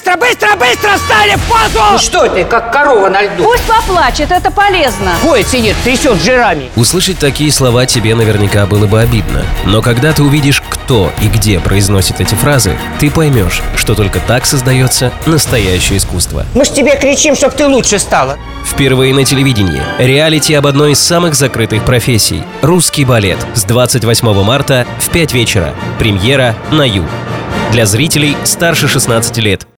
быстро, быстро, быстро встали в позу! Ну что ты, как корова на льду? Пусть поплачет, это полезно. Ходит, сидит, трясет жирами. Услышать такие слова тебе наверняка было бы обидно. Но когда ты увидишь, кто и где произносит эти фразы, ты поймешь, что только так создается настоящее искусство. Мы ж тебе кричим, чтоб ты лучше стала. Впервые на телевидении. Реалити об одной из самых закрытых профессий. Русский балет. С 28 марта в 5 вечера. Премьера на Ю. Для зрителей старше 16 лет.